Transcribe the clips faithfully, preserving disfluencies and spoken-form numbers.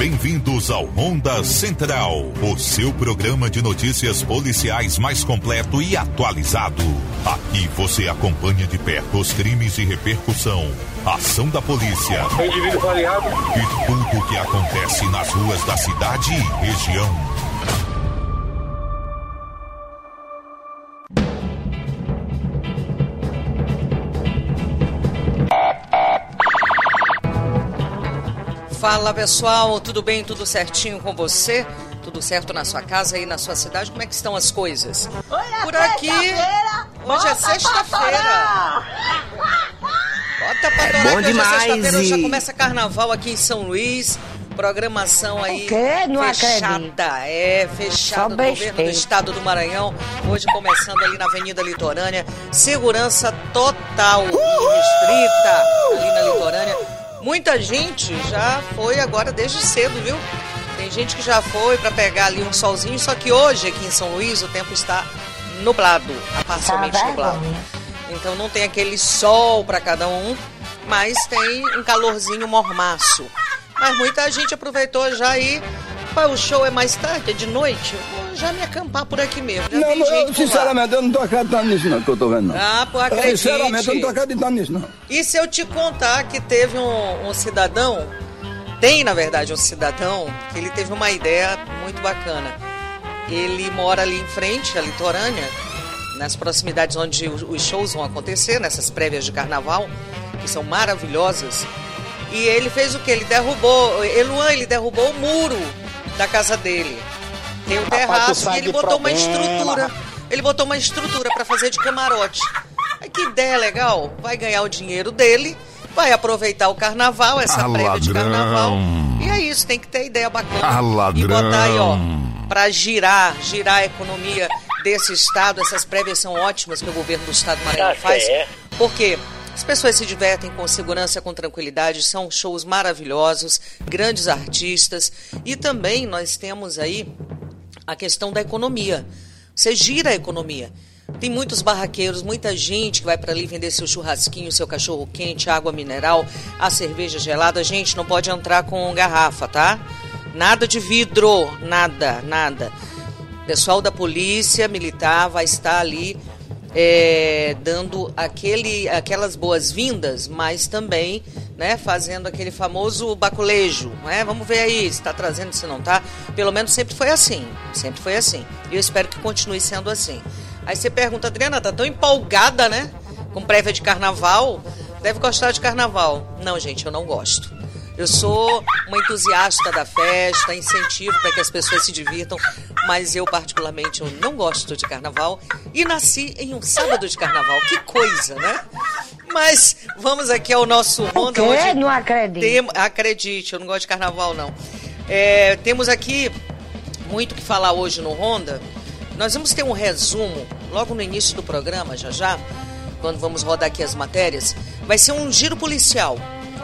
Bem-vindos ao Ronda Central, o seu programa de notícias policiais mais completo e atualizado. Aqui você acompanha de perto os crimes de repercussão, a ação da polícia e tudo o que acontece nas ruas da cidade e região. Fala pessoal, tudo bem, tudo certinho com você? Tudo certo na sua casa e na sua cidade? Como é que estão as coisas? Por aqui, hoje é sexta-feira. Bota pra torar, bom que hoje demais, é sexta-feira, e... já começa carnaval aqui em São Luís. Programação aí Não fechada, acredito. é, fechada do governo do estado do Maranhão. Hoje começando ali na Avenida Litorânea. Segurança total e restrita ali na Litorânea. Muita gente já foi agora desde cedo, viu? Tem gente que já foi para pegar ali um solzinho, só que hoje aqui em São Luís o tempo está nublado, parcialmente Tá nublado. Então não tem aquele sol para cada um, mas tem um calorzinho mormaço. Mas muita gente aproveitou já aí. Pai, o show é mais tarde, é de noite. Eu vou já me acampar por aqui mesmo. Já não, tem gente eu, sinceramente, eu não tô acreditando nisso, não, que eu tô vendo, não. Ah, pô, acredite. Sinceramente, eu não tô acreditando nisso, não. E se eu te contar que teve um, um cidadão, tem, na verdade, um cidadão, que ele teve uma ideia muito bacana. Ele mora ali em frente, a Litorânea, nas proximidades onde os shows vão acontecer, nessas prévias de carnaval, que são maravilhosas. E ele fez o quê? Ele derrubou, Eluan, ele derrubou o muro da casa dele. Tem um terraço e ele botou uma estrutura. Ele botou uma estrutura para fazer de camarote. Ai, que ideia legal. Vai ganhar o dinheiro dele, vai aproveitar o carnaval, essa Ah, prévia de ladrão. carnaval. E é isso, tem que ter ideia bacana. Ah, ladrão. E botar aí, ó, para girar, girar a economia desse estado. Essas prévias são ótimas que o governo do estado do Maranhão faz. Por quê? As pessoas se divertem com segurança, com tranquilidade, são shows maravilhosos, grandes artistas. E também nós temos aí a questão da economia. Você gira a economia. Tem muitos barraqueiros, muita gente que vai para ali vender seu churrasquinho, seu cachorro quente, água mineral, a cerveja gelada. Gente, não pode entrar com garrafa, tá? Nada de vidro, nada, nada. O pessoal da polícia militar vai estar ali É, dando aquele, aquelas boas-vindas, mas também, né, fazendo aquele famoso baculejo, né? Vamos ver aí se está trazendo, se não está. Pelo menos sempre foi assim, sempre foi assim. E eu espero que continue sendo assim. Aí você pergunta, Adriana, tá tão empolgada, né? Com prévia de carnaval, deve gostar de carnaval. Não, gente, eu não gosto. Eu sou uma entusiasta da festa, incentivo para que as pessoas se divirtam, mas eu particularmente eu não gosto de carnaval e nasci em um sábado de carnaval. Que coisa, né? Mas vamos aqui ao nosso Ronda. Hoje não acredito. Tem, acredite, eu não gosto de carnaval, não. É, temos aqui muito que falar hoje no Ronda. Nós vamos ter um resumo logo no início do programa, já já, quando vamos rodar aqui as matérias. Vai ser um giro policial.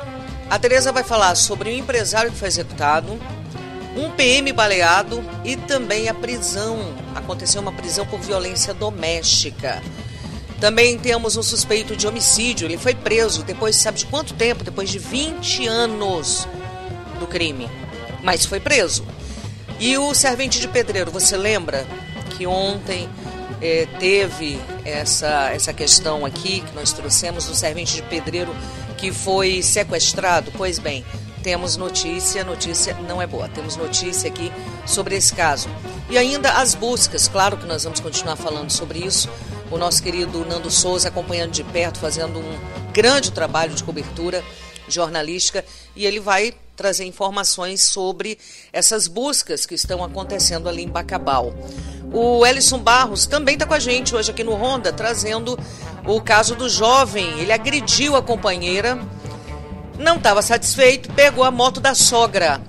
A Tereza vai falar sobre um empresário que foi executado, um P M baleado e também a prisão. Aconteceu uma prisão por violência doméstica. Também temos um suspeito de homicídio. Ele foi preso depois, sabe de quanto tempo? Depois de vinte anos do crime. Mas foi preso. E o servente de pedreiro, você lembra que ontem eh, teve essa, essa questão aqui que nós trouxemos do servente de pedreiro que foi sequestrado? Pois bem, temos notícia, notícia não é boa, temos notícia aqui sobre esse caso. E ainda as buscas, claro que nós vamos continuar falando sobre isso. O nosso querido Nando Souza acompanhando de perto, fazendo um grande trabalho de cobertura jornalística, e ele vai trazer informações sobre essas buscas que estão acontecendo ali em Bacabal. O Ellison Barros também está com a gente hoje aqui no Ronda, trazendo o caso do jovem. Ele agrediu a companheira, não estava satisfeito, pegou a moto da sogra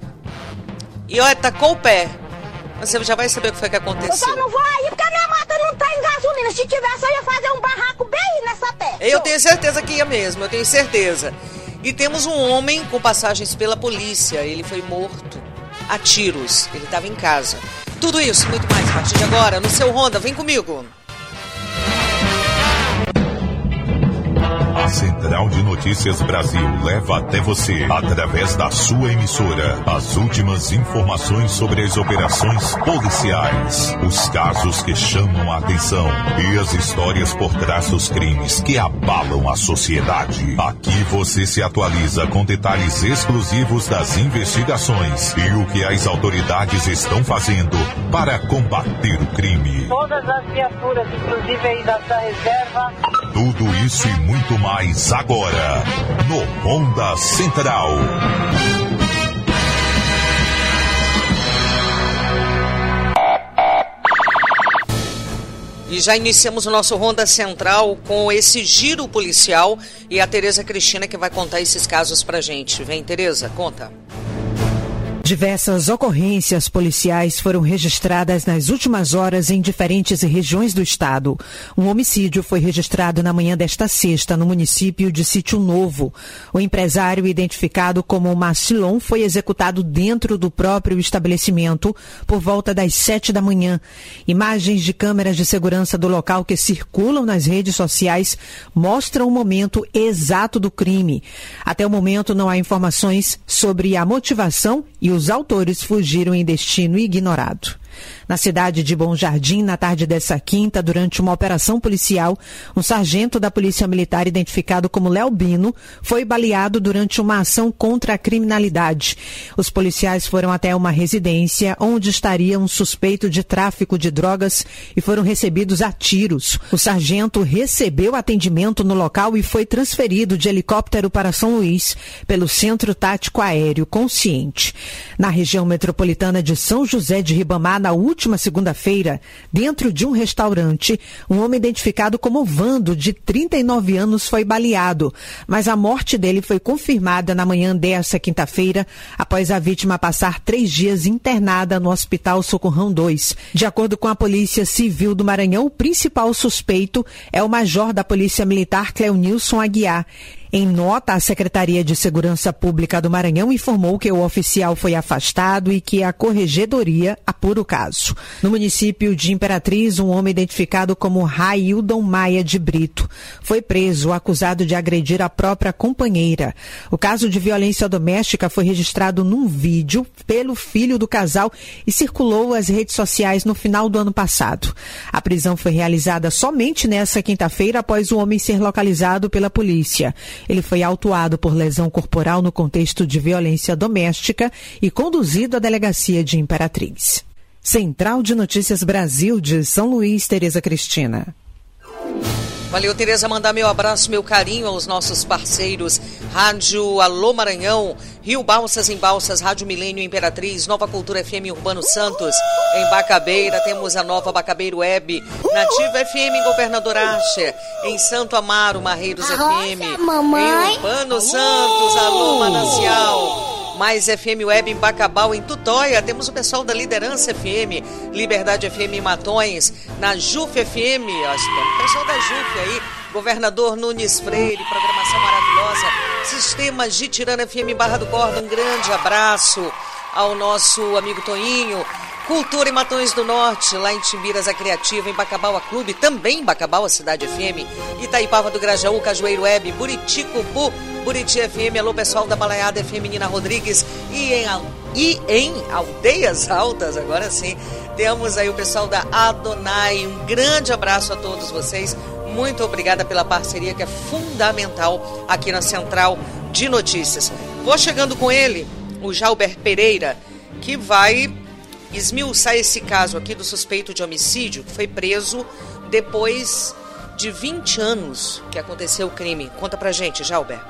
e, olha, tacou o pé. Você já vai saber o que foi que aconteceu. Eu só não vou aí porque a minha moto não tá em gasolina. Se tivesse, eu ia fazer um barraco bem nessa pé. Eu tenho certeza que ia mesmo, eu tenho certeza. E temos um homem com passagens pela polícia. Ele foi morto a tiros. Ele estava em casa. Tudo isso e muito mais a partir de agora no seu Ronda. Vem comigo. A A Central de Notícias Brasil leva até você, através da sua emissora, as últimas informações sobre as operações policiais, os casos que chamam a atenção e as histórias por trás dos crimes que abalam a sociedade. Aqui você se atualiza com detalhes exclusivos das investigações e o que as autoridades estão fazendo para combater o crime. Todas as viaturas, inclusive aí da, da reserva. Tudo isso e muito mais agora, no Ronda Central. E já iniciamos o nosso Ronda Central com esse giro policial e a Tereza Cristina que vai contar esses casos pra gente. Vem, Tereza, conta. Diversas ocorrências policiais foram registradas nas últimas horas em diferentes regiões do estado. Um homicídio foi registrado na manhã desta sexta no município de Sítio Novo. O empresário, identificado como Marcilon, foi executado dentro do próprio estabelecimento por volta das sete da manhã. Imagens de câmeras de segurança do local que circulam nas redes sociais mostram o momento exato do crime. Até o momento não há informações sobre a motivação e os autores fugiram em destino ignorado. Na cidade de Bom Jardim, na tarde dessa quinta, durante uma operação policial, um sargento da Polícia Militar, identificado como Léo Bino, foi baleado durante uma ação contra a criminalidade. Os policiais foram até uma residência onde estaria um suspeito de tráfico de drogas e foram recebidos a tiros. O sargento recebeu atendimento no local e foi transferido de helicóptero para São Luís pelo Centro Tático Aéreo Consciente. Na região metropolitana de São José de Ribamar, na última segunda-feira, dentro de um restaurante, um homem identificado como Vando, de trinta e nove anos, foi baleado, mas a morte dele foi confirmada na manhã desta quinta-feira, após a vítima passar três dias internada no Hospital Socorrão dois. De acordo com a Polícia Civil do Maranhão, o principal suspeito é o major da Polícia Militar, Cleonilson Aguiar. Em nota, a Secretaria de Segurança Pública do Maranhão informou que o oficial foi afastado e que a corregedoria apura o caso. No município de Imperatriz, um homem identificado como Raildon Maia de Brito foi preso, acusado de agredir a própria companheira. O caso de violência doméstica foi registrado num vídeo pelo filho do casal e circulou às redes sociais no final do ano passado. A prisão foi realizada somente nesta quinta-feira após o homem ser localizado pela polícia. Ele foi autuado por lesão corporal no contexto de violência doméstica e conduzido à delegacia de Imperatriz. Central de Notícias Brasil de São Luís, Tereza Cristina. Valeu, Tereza, mandar meu abraço, meu carinho aos nossos parceiros. Rádio Alô Maranhão, Rio Balsas em Balsas, Rádio Milênio Imperatriz, Nova Cultura F M Urbano Santos, em Bacabeira, temos a Nova Bacabeira Web, Nativa F M em Governador Asher, em Santo Amaro, Marreiros F M, mamãe. em Urbano Santos, Alô Manancial. Mais F M Web em Bacabal, em Tutóia, temos o pessoal da Liderança F M, Liberdade F M em Matões, na Juf F M, acho que é o pessoal da Juf aí, Governador Nunes Freire, programação maravilhosa, Sistema Gitirana F M em Barra do Corda, um grande abraço ao nosso amigo Toinho, Cultura em Matões do Norte, lá em Timbiras a Criativa, em Bacabal a Clube, também em Bacabal a Cidade F M, Itaipava do Grajaú, Cajueiro Web, Buriticupu, Buriti F M, alô pessoal da Balaiada F M, Nina Rodrigues, e em, e em Aldeias Altas, agora sim, temos aí o pessoal da Adonai, um grande abraço a todos vocês, muito obrigada pela parceria que é fundamental aqui na Central de Notícias. Vou chegando com ele, o Jalber Pereira, que vai esmiuçar esse caso aqui do suspeito de homicídio, que foi preso depois de vinte anos que aconteceu o crime. Conta pra gente, Jalber.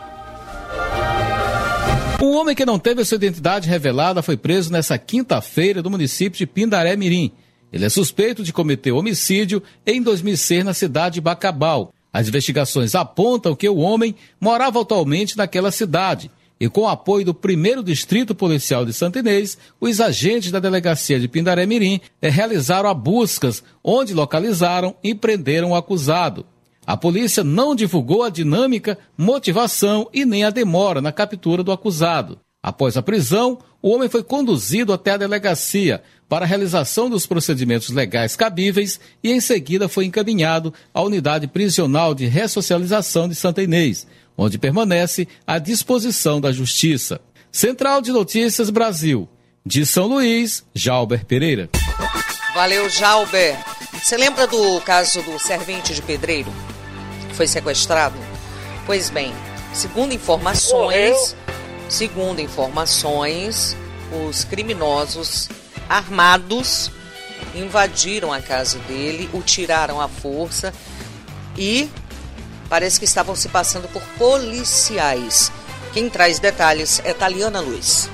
Um homem que não teve sua identidade revelada foi preso nesta quinta-feira no município de Pindaré Mirim. Ele é suspeito de cometer homicídio em dois mil e seis na cidade de Bacabal. As investigações apontam que o homem morava atualmente naquela cidade e, com o apoio do primeiro Distrito Policial de Santa Inês, os agentes da delegacia de Pindaré Mirim realizaram a buscas, onde localizaram e prenderam o acusado. A polícia não divulgou a dinâmica, motivação e nem a demora na captura do acusado. Após a prisão, o homem foi conduzido até a delegacia, para a realização dos procedimentos legais cabíveis e em seguida foi encaminhado à Unidade Prisional de Ressocialização de Santa Inês, onde permanece à disposição da Justiça. Central de Notícias Brasil, de São Luís, Jalber Pereira. Valeu, Jalber. Você lembra do caso do servente de pedreiro que foi sequestrado? Pois bem, segundo informações, segundo informações, os criminosos armados invadiram a casa dele, o tiraram à força e parece que estavam se passando por policiais. Quem traz detalhes é Taliana Luiz.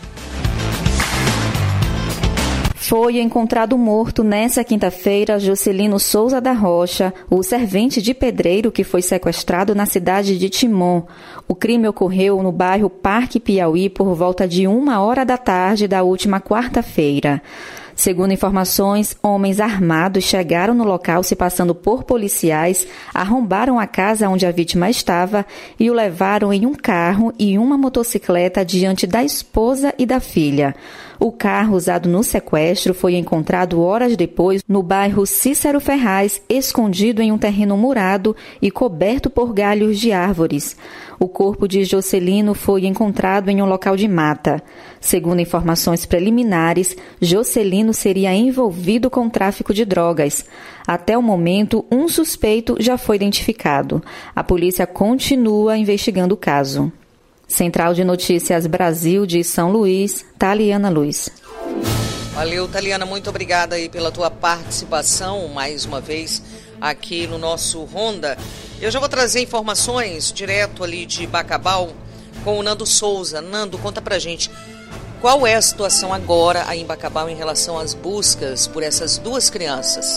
Foi encontrado morto nesta quinta-feira Jocelino Souza da Rocha, o servente de pedreiro que foi sequestrado na cidade de Timon. O crime ocorreu no bairro Parque Piauí por volta de uma hora da tarde da última quarta-feira. Segundo informações, homens armados chegaram no local se passando por policiais, arrombaram a casa onde a vítima estava e o levaram em um carro e uma motocicleta diante da esposa e da filha. O carro usado no sequestro foi encontrado horas depois no bairro Cícero Ferraz, escondido em um terreno murado e coberto por galhos de árvores. O corpo de Jocelino foi encontrado em um local de mata. Segundo informações preliminares, Jocelino seria envolvido com tráfico de drogas. Até o momento, um suspeito já foi identificado. A polícia continua investigando o caso. Central de Notícias Brasil de São Luís, Taliana Luiz. Valeu, Taliana, muito obrigada aí pela tua participação mais uma vez aqui no nosso Ronda. Eu já vou trazer informações direto ali de Bacabal com o Nando Souza. Nando, conta pra gente qual é a situação agora aí em Bacabal em relação às buscas por essas duas crianças.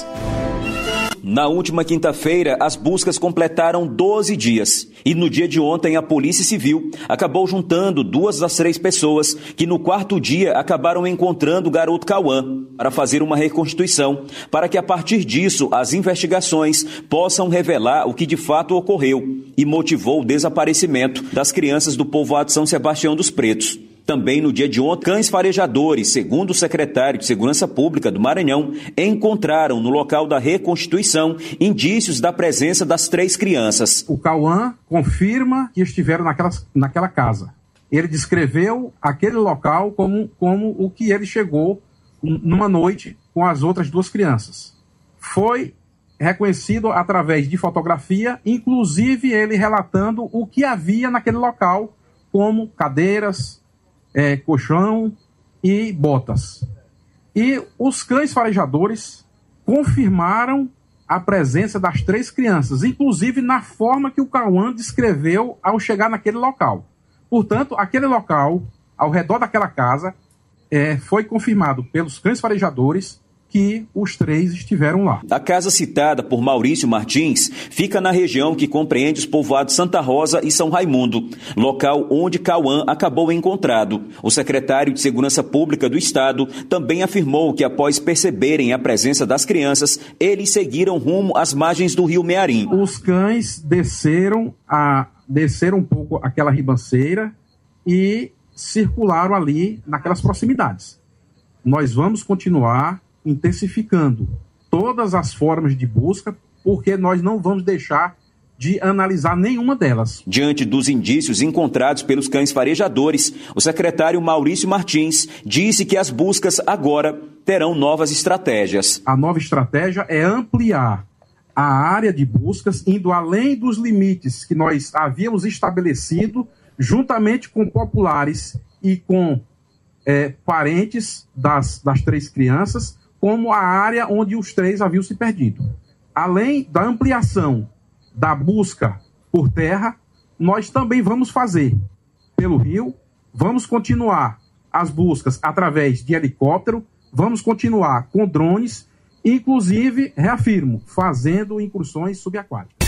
Na última quinta-feira, as buscas completaram doze dias. E no dia de ontem, a Polícia Civil acabou juntando duas das três pessoas que no quarto dia acabaram encontrando o garoto Cauã para fazer uma reconstituição, para que a partir disso as investigações possam revelar o que de fato ocorreu e motivou o desaparecimento das crianças do povoado São Sebastião dos Pretos. Também no dia de ontem, cães farejadores, segundo o secretário de Segurança Pública do Maranhão, encontraram no local da reconstituição indícios da presença das três crianças. O Cauã confirma que estiveram naquela, naquela casa. Ele descreveu aquele local como, como o que ele chegou numa noite com as outras duas crianças. Foi reconhecido através de fotografia, inclusive ele relatando o que havia naquele local, como cadeiras, É, colchão e botas. E os cães farejadores confirmaram a presença das três crianças, inclusive na forma que o Cauã descreveu ao chegar naquele local. Portanto, aquele local, ao redor daquela casa, é, foi confirmado pelos cães farejadores que os três estiveram lá. A casa citada por Maurício Martins fica na região que compreende os povoados Santa Rosa e São Raimundo, local onde Cauã acabou encontrado. O secretário de Segurança Pública do Estado também afirmou que após perceberem a presença das crianças, eles seguiram rumo às margens do rio Mearim. Os cães desceram, a, desceram um pouco aquela ribanceira e circularam ali naquelas proximidades. Nós vamos continuar intensificando todas as formas de busca, porque nós não vamos deixar de analisar nenhuma delas. Diante dos indícios encontrados pelos cães farejadores, o secretário Maurício Martins disse que as buscas agora terão novas estratégias. A nova estratégia é ampliar a área de buscas, indo além dos limites que nós havíamos estabelecido, juntamente com populares e com é, parentes das, das três crianças, como a área onde os três haviam se perdido. Além da ampliação da busca por terra, nós também vamos fazer pelo rio, vamos continuar as buscas através de helicóptero, vamos continuar com drones, inclusive, reafirmo, fazendo incursões subaquáticas.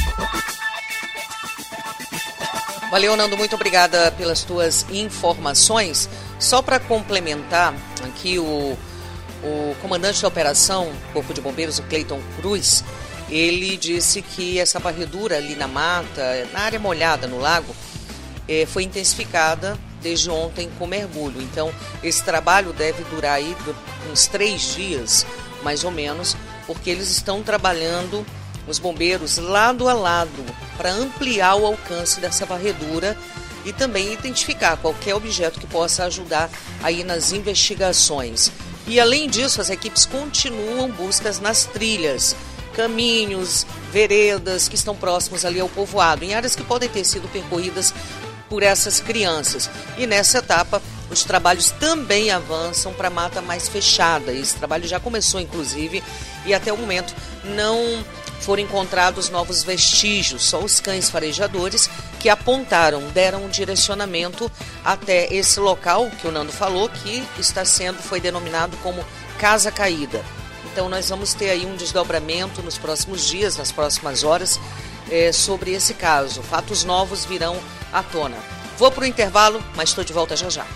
Valeu, Nando, muito obrigada pelas tuas informações. Só para complementar aqui o O comandante da operação, Corpo de Bombeiros, o Cleiton Cruz, ele disse que essa varredura ali na mata, na área molhada, no lago, eh, foi intensificada desde ontem com mergulho. Então, esse trabalho deve durar aí uns três dias, mais ou menos, porque eles estão trabalhando, os bombeiros, lado a lado, para ampliar o alcance dessa varredura e também identificar qualquer objeto que possa ajudar aí nas investigações. E, além disso, as equipes continuam buscas nas trilhas, caminhos, veredas que estão próximos ali ao povoado, em áreas que podem ter sido percorridas por essas crianças. E nessa etapa, os trabalhos também avançam para a mata mais fechada. Esse trabalho já começou, inclusive, e até o momento não foram encontrados novos vestígios, só os cães farejadores que apontaram, deram um direcionamento até esse local que o Nando falou, que está sendo, foi denominado como Casa Caída. Então nós vamos ter aí um desdobramento nos próximos dias, nas próximas horas, é, sobre esse caso. Fatos novos virão à tona. Vou para o intervalo, mas estou de volta já já.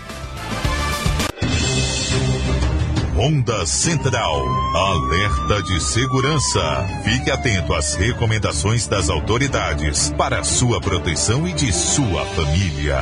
Onda Central, alerta de segurança. Fique atento às recomendações das autoridades para a sua proteção e de sua família.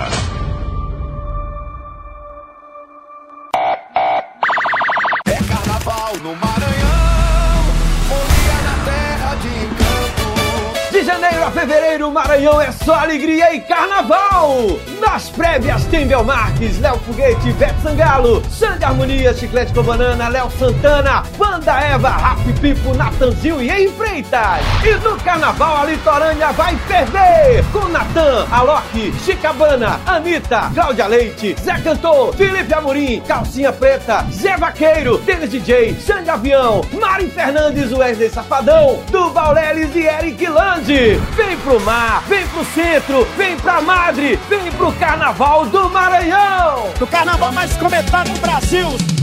É carnaval no Maranhão, folia na terra de encanto. De janeiro a fevereiro, Maranhão é só alegria e carnaval. Nas prévias tem Belmarques, Léo Foguete, Ivete Sangalo, Xande Harmonia, Chiclete com Banana, Léo Santana, Banda Eva, Rafi Pipo, Natanzinho e em Freitas. E no carnaval a litorânea vai ferver com Natan, Alok, Chicabana, Anitta, Cláudia Leite, Zé Cantor, Felipe Amorim, Calcinha Preta, Zé Vaqueiro, Denis D J, Xande Avião, Mari Fernandes, Wesley Safadão, Duval Leles e Eric Lande. Vem pro mar, vem pro centro, vem pra Madre, vem pro Carnaval do Maranhão! O carnaval mais comentado no Brasil!